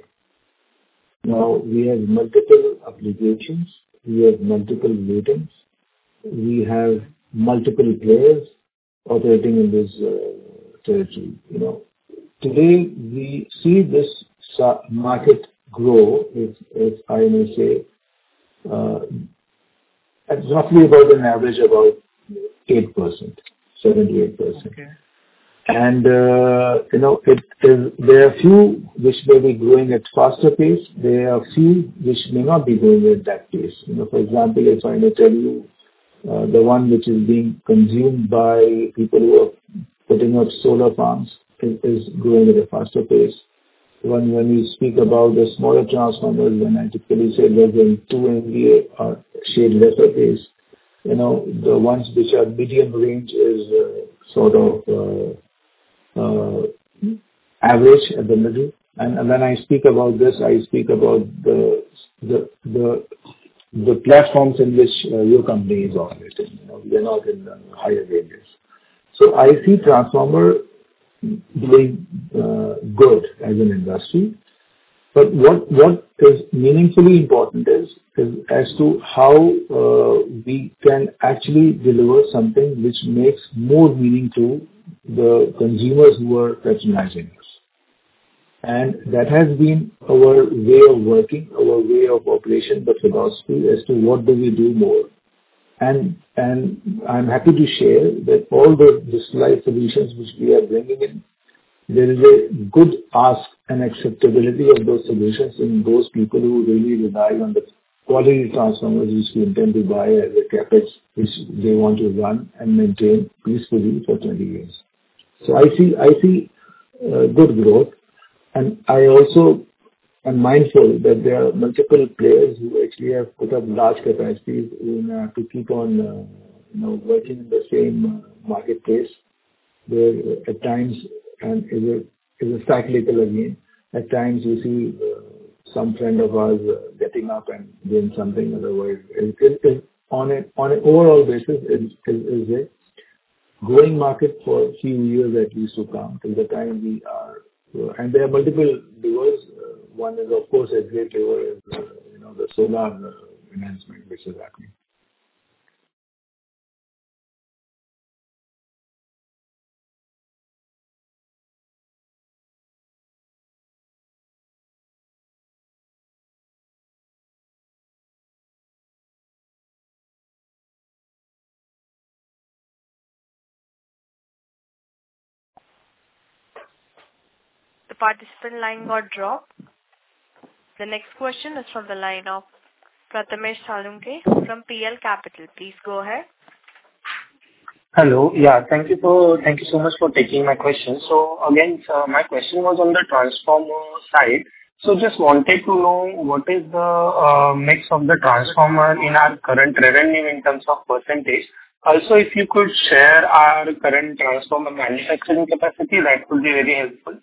Now, we have multiple applications, we have multiple ratings, we have multiple players operating in this uh, territory. You know, today we see this sa- market grow, if, if I may say, uh, at roughly about an average about eight percent, seven to eight percent. Okay. And, uh, you know, it is, there are few which may be growing at faster pace. There are few which may not be growing at that pace. You know, for example, if I may tell you, uh, the one which is being consumed by people who are putting up solar farms is, is growing at a faster pace. When, when we speak about the smaller transformers, when I typically say less than two M V A or shade lesser pace, you know, the ones which are medium range is uh, sort of uh, uh, average at the middle. And, and when I speak about this, I speak about the the the, the platforms in which uh, your company is operating. You know, we are not in the higher ranges. So I see transformer doing uh, good as an industry. But what what is meaningfully important is, is as to how uh, we can actually deliver something which makes more meaning to the consumers who are patronizing us. And that has been our way of working, our way of operation, the philosophy as to what do we do more. And and I'm happy to share that all the digitalized solutions which we are bringing in, there is a good ask and acceptability of those solutions in those people who really rely on the quality transformers which we intend to buy as a capex, which they want to run and maintain peacefully for twenty years. So I see I see uh, good growth, and I also am mindful that there are multiple players who actually have put up large capacities in, uh, to keep on uh, you know working in the same uh, marketplace, where uh, at times and is a is a cyclical again. At times you see uh, some friend of ours uh, getting up and doing something. Otherwise, it, it, it, on a on an overall basis, it is a growing market for a few years at least to come till the time we are. Uh, and there are multiple levers. Uh, one is of course a great lever is uh, you know the solar uh, enhancement which is happening. The participant line got dropped. The next question is from the line of Prathamesh Salunke from P L Capital. Please go ahead. Hello. Yeah, thank you for thank you so much for taking my question. So again, uh, my question was on the transformer side. So just wanted to know what is the uh, mix of the transformer in our current revenue in terms of percentage. Also, if you could share our current transformer manufacturing capacity, that would be very helpful.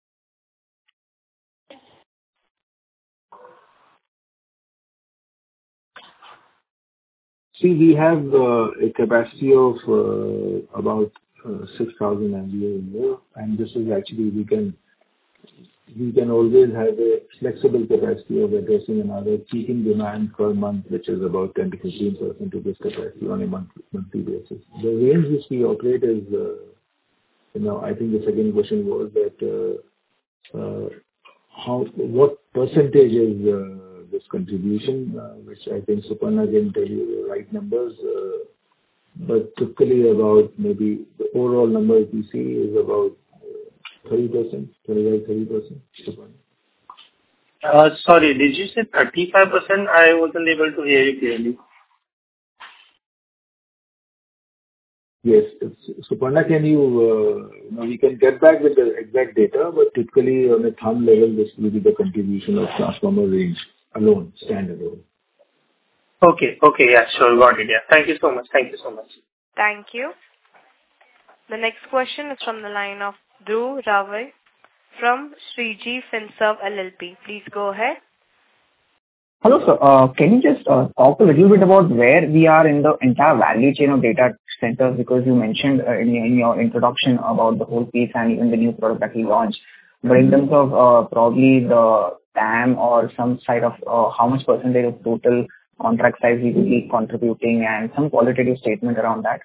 See, we have uh, a capacity of uh, about uh, six thousand M V A a year, and this is actually we can we can always have a flexible capacity of addressing another peaking demand per month, which is about ten to fifteen percent of this capacity on a month, monthly basis. The range which we operate is, uh, you know, I think the second question was that uh, uh, how what percentage is uh, this contribution, uh, which I think Suparna can tell you the right numbers, uh, but typically about maybe the overall numbers we see is about thirty percent, twenty-five, thirty percent. Suparna. Uh, sorry, did you say thirty-five percent? I wasn't able to hear you clearly. Yes. It's, Suparna, can you, uh, you know, we can get back with the exact data, but typically on a thumb level, this will be the contribution of transformer range alone, standalone. Okay. Okay. Yeah, sure. Got it. Yeah. Thank you so much. Thank you so much. Thank you. The next question is from the line of Dhruv Rawal from Shriji Finserv L L P. Please go ahead. Hello, sir. Uh, Can you just uh, talk a little bit about where we are in the entire value chain of data centers? Because you mentioned uh, in in your introduction about the whole piece and even the new product that we launched. But in terms of uh, probably the T A M or some side of uh, how much percentage of total contract size we will be contributing and some qualitative statement around that.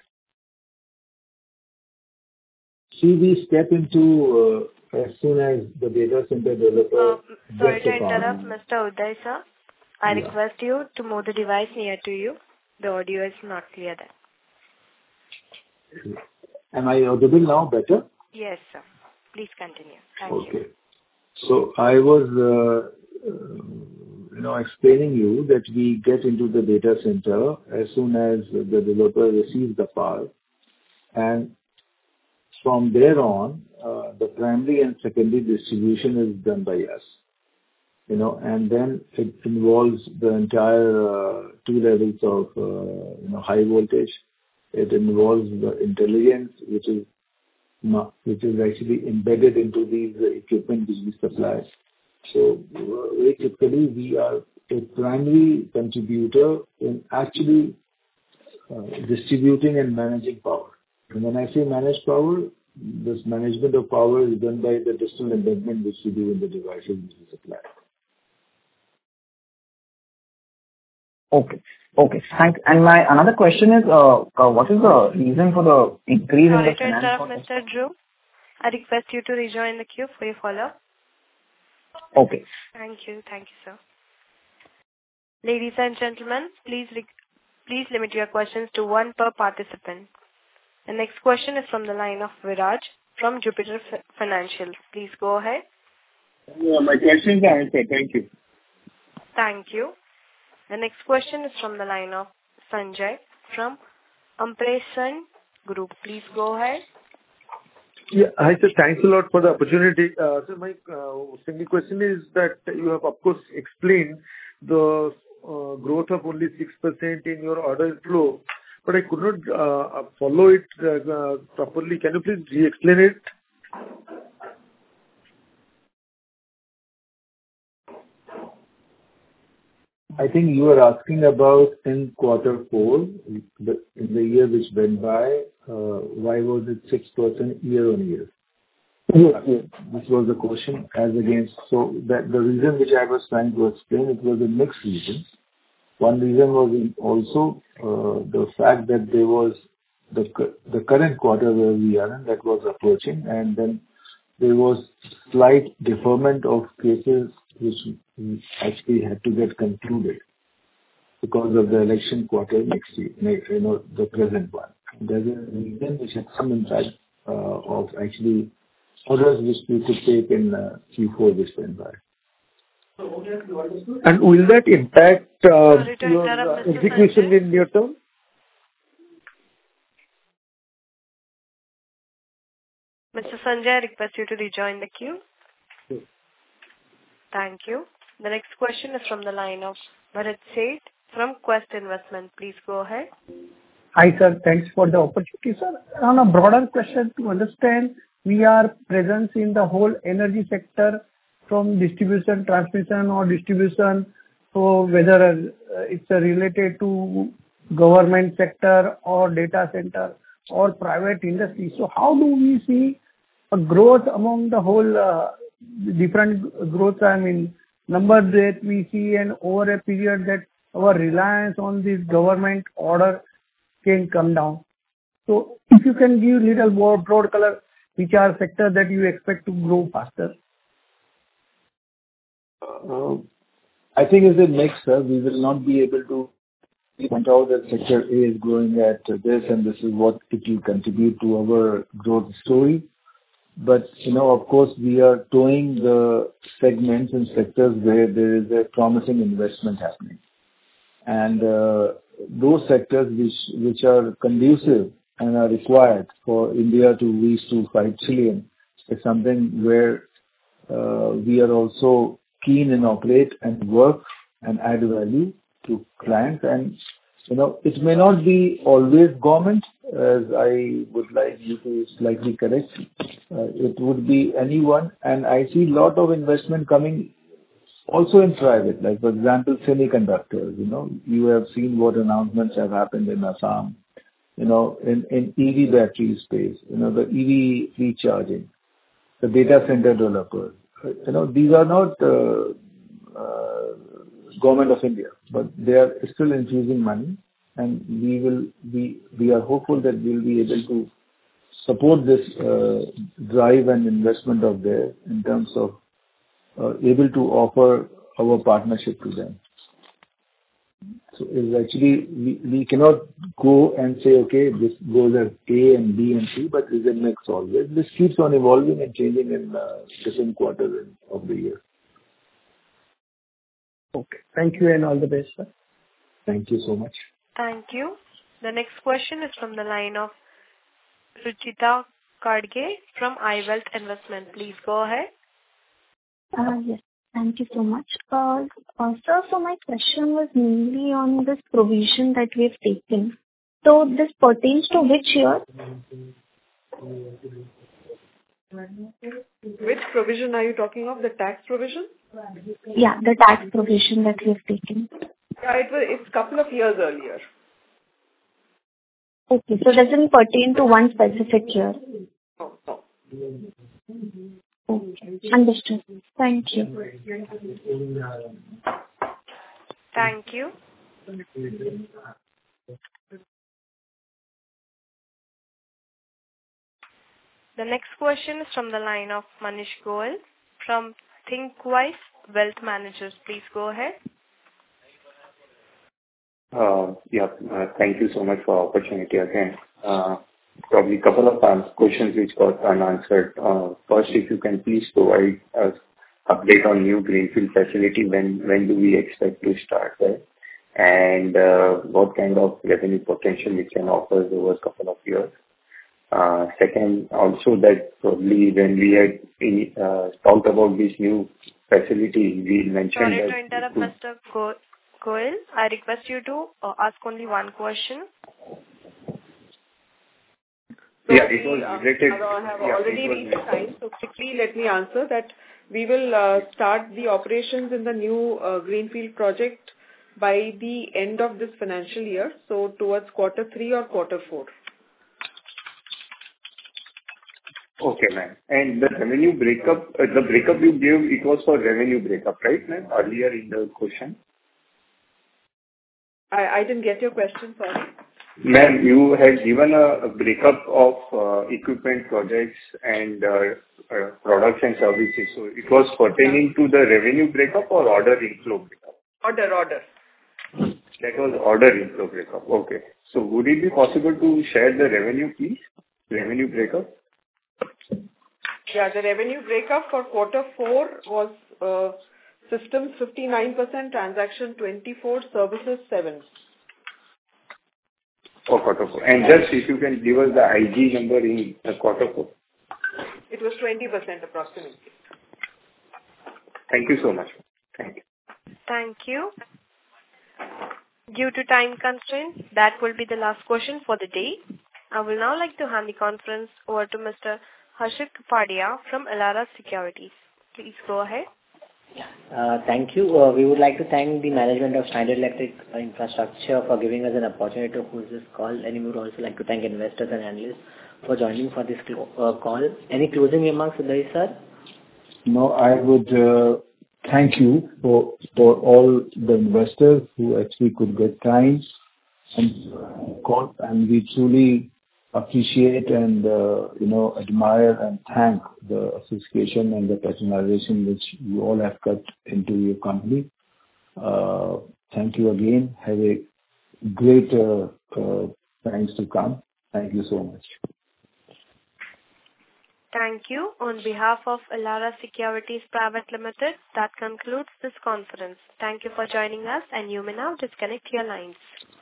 See, we step into uh, as soon as the data center developer. Uh, sorry gets to a interrupt, partner. Mister Uday, sir. I Yeah. request you to move the device near to you. The audio is not clear there. Am I audible now better? Yes, sir. Please continue. Thank Okay. you. So I was, uh, uh, you know, explaining you that we get into the data center as soon as the developer receives the power, and from there on, uh, the primary and secondary distribution is done by us. You know, and then it involves the entire uh, two levels of, uh, you know, high voltage. It involves the intelligence, which is ma- which is actually embedded into these uh, equipment which we supply. So uh, very typically, we are a primary contributor in actually uh, distributing and managing power. And when I say manage power, this management of power is done by the digital embedment which we do in the devices which we supply. Okay. Okay. Thanks. And my another question is, uh, uh, what is the reason for the increase in Sorry the to finance interrupt, cost? Mister Dhruv. I request you to rejoin the queue for your follow-up. Okay. Thank you. Thank you, sir. Ladies and gentlemen, please re- please limit your questions to one per participant. The next question is from the line of Viraj from Jupiter F- Financial. Please go ahead. Yeah, my questions are answered. Thank you. Thank you. The next question is from the line of Sanjay from Ampersand Group. Please go ahead. Yeah. Hi, sir. Thanks a lot for the opportunity. Uh, So my uh, single question is that you have, of course, explained the uh, growth of only six percent in your order flow, but I could not uh, follow it uh, properly. Can you please re-explain it? I think you are asking about in quarter four, the, in the year which went by, uh, why was it six percent year-on-year? Yes, yes. This was the question as against. So that the reason which I was trying to explain, it was a mixed reason. One reason was in also uh, the fact that there was the cu- the current quarter where we are in, that was approaching, and then there was slight deferment of cases which we actually had to get concluded because of the election quarter next year, ne- you know, the present one. There's a reason which had some impact uh, of actually orders which we could take in uh, Q four this went by. And will that impact uh, Sorry to your interrupt, uh, Mister execution Sanjay. in near term? Mister Sanjay, I request you to rejoin the queue. Sure. Thank you. The next question is from the line of Bharat Sheth from Quest Investment. Please go ahead. Hi, sir. Thanks for the opportunity, sir. On a broader question to understand, we are present in the whole energy sector from distribution, transmission or distribution. So whether uh, it's uh, related to government sector or data center or private industry. So how do we see a growth among the whole uh, different growth? I mean, number that we see and over a period that our reliance on this government order can come down. So if you can give little more broad color, which are sectors that you expect to grow faster? Uh, I think as a mix, sir, we will not be able to point out that sector A is growing at this and this is what it will contribute to our growth story. But, you know, of course, we are towing the segments and sectors where there is a promising investment happening. And uh, those sectors which which are conducive and are required for India to reach to five trillion is something where uh, we are also keen and operate and work and add value to clients. And, you know, it may not be always government, as I would like you to slightly correct. Uh, it would be anyone. And I see a lot of investment coming also in private, like, for example, semiconductors. You know, you have seen what announcements have happened in Assam, you know, in, in E V battery space, you know, the E V recharging, the data center developers. You know, these are not uh, uh, government of India, but they are still infusing money, and we will be we are hopeful that we will be able to support this uh, drive and investment of theirs in terms of uh, able to offer our partnership to them. So it's actually we, we cannot go and say, okay, this goes as A and B and C, but it's a mix always. This keeps on evolving and changing in uh, different quarters of the year. Okay. Thank you and all the best, sir. Thank you so much. Thank you. The next question is from the line of Ruchita Kadge from iWealth Investment. Please go ahead. Uh, yes. Thank you so much. Uh, uh, sir, so my question was mainly on this provision that we have taken. So this pertains to which year? Which provision are you talking of? The tax provision? Yeah, the tax provision that we have taken. Yeah, it was, it's a couple of years earlier. Okay, so it doesn't pertain to one specific year. No, no. Okay, understood. Thank you. Thank you. The next question is from the line of Manish Goel from ThinkWise Wealth Managers. Please go ahead. Uh, yeah, uh, thank you so much for the opportunity again. Uh, probably a couple of um, questions which got unanswered. Uh, first, if you can please provide us update on new greenfield facility. When when do we expect to start there? And uh, what kind of revenue potential it can offer over a couple of years? Uh, second, also that probably when we had in, uh, talked about this new facility, we mentioned Sorry that... to interrupt, Mister Go- Goel. I request you to uh, ask only one question. So yeah, it was we, uh, related... I have yeah, already reached time, so quickly let me answer that. We will uh, start the operations in the new uh, greenfield project by the end of this financial year, so towards quarter three or quarter four. Okay, ma'am. And the revenue breakup, uh, the breakup you gave, it was for revenue breakup, right, ma'am? Earlier in the question. I I didn't get your question, sorry. Ma'am, you had given a a breakup of uh, equipment projects and uh, uh, products and services. So it was pertaining to the revenue breakup or order inflow breakup? Order, order. That was order inflow breakup. Okay. So would it be possible to share the revenue, please? Revenue breakup? Yeah, the revenue breakup for quarter four was uh, systems fifty-nine percent, transaction twenty-four, services seven. For quarter four. And just if you can give us the I G number in the quarter four. It was twenty percent approximately. Thank you so much. Thank you. Thank you. Due to time constraints, that will be the last question for the day. I will now like to hand the conference over to Mister Harshit Kapadia from Elara Securities. Please go ahead. Uh, Thank you. Uh, We would like to thank the management of Schneider Electric Infrastructure for giving us an opportunity to host this call, and we would also like to thank investors and analysts for joining for this clo- uh, call. Any closing remarks, Uday sir? No, I would uh, thank you for for all the investors who actually could get time and call, and we truly appreciate and, uh, you know, admire and thank the association and the personalization which you all have cut into your company. Uh, Thank you again. Have a great uh, uh, times to come. Thank you so much. Thank you. On behalf of Elara Securities Private Limited, that concludes this conference. Thank you for joining us, and you may now disconnect your lines.